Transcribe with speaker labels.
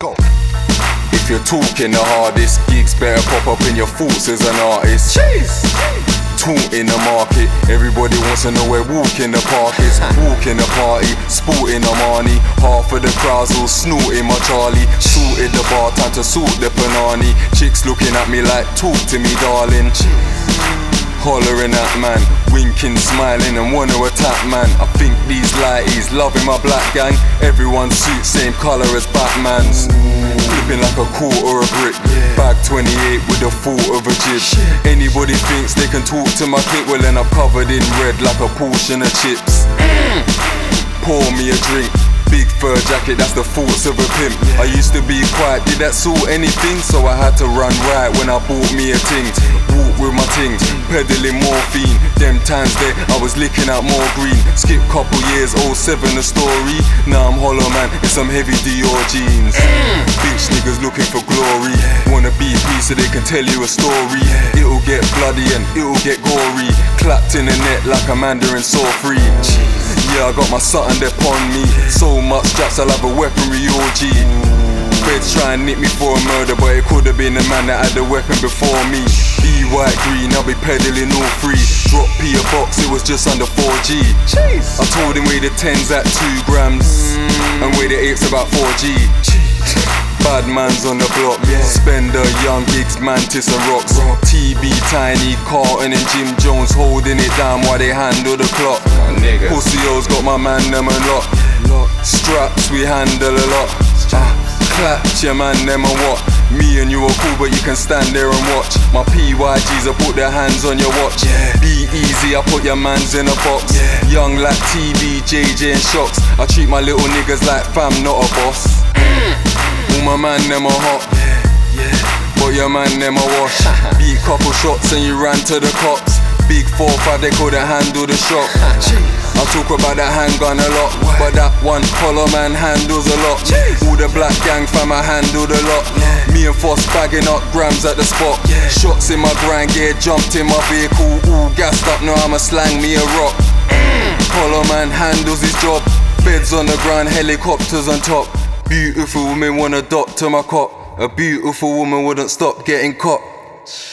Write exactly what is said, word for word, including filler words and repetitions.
Speaker 1: Go.
Speaker 2: If you're talking the hardest, gigs better pop up in your thoughts as an artist.
Speaker 1: Jeez.
Speaker 2: Taunt in the market, everybody wants to know where walk in the park is. Walk in the party, sporting Armani. Half of the crowds all snorting my Charlie. Sorted the bar, time to sort the panani. Chicks looking at me like, talk to me darling. Hollering at man, winking, smiling and wanna attack man. I think these lighties loving my black gang. Everyone suit same colour as Batman's. Flipping like a quarter of a brick. Bag twenty-eight with the thought of a jib. Anybody thinks they can talk to my clip, well then I'm covered in red like a portion of chips. Pour me a drink, big fur jacket, that's the thoughts of a pimp. I used to be quiet, did that sort anything? So I had to run right when I bought me a ting. Walk with my ting, peddling morphine. Them times there, I was licking out more green. Skip couple years, oh seven a story. Now I'm hollow man in some heavy Dior jeans. Bitch niggas looking for glory. Wanna be peace so they can tell you a story. It'll get bloody and it'll get gory. Clapped in the net like a mandarin saw free. Yeah, I got my something there upon me. So much straps, I'll have a weaponry orgy. Feds try and nick me for a murder, but it could have been the man that had the weapon before me. E white green, I'll be peddling all free. Drop P a box, it was just under four G. I told him weigh the tens at two grams and weigh the eights about four G. Bad man's on the block, Spender, Young Gigs, Mantis and Rocks. T B, Tiny, Carlton and Jim Jones holding it down while they handle the clock. Pussy O's got my man them a lot. Straps we handle a lot. Claps your man them and what? Me and you are cool but you can stand there and watch. My P Y Gs I put their hands on your watch. Be easy, I put your mans in a box. Young like T V, J J and Shocks. I treat my little niggas like fam, not a boss. All my man them are hot, but your man them a wash. Beat couple shots and you ran to the cops. Big four five, they couldn't handle the shock. I talk about that handgun a lot, but that one hollow man handles a lot. All the black gang fam, I handled a lot. Me and Foss bagging up grams at the spot. Shots in my grind gear, jumped in my vehicle. All gassed up, now I'ma slang me a rock. Hollow man handles his job. Beds on the ground, helicopters on top. Beautiful women wanna dock to my cop. A beautiful woman wouldn't stop getting caught.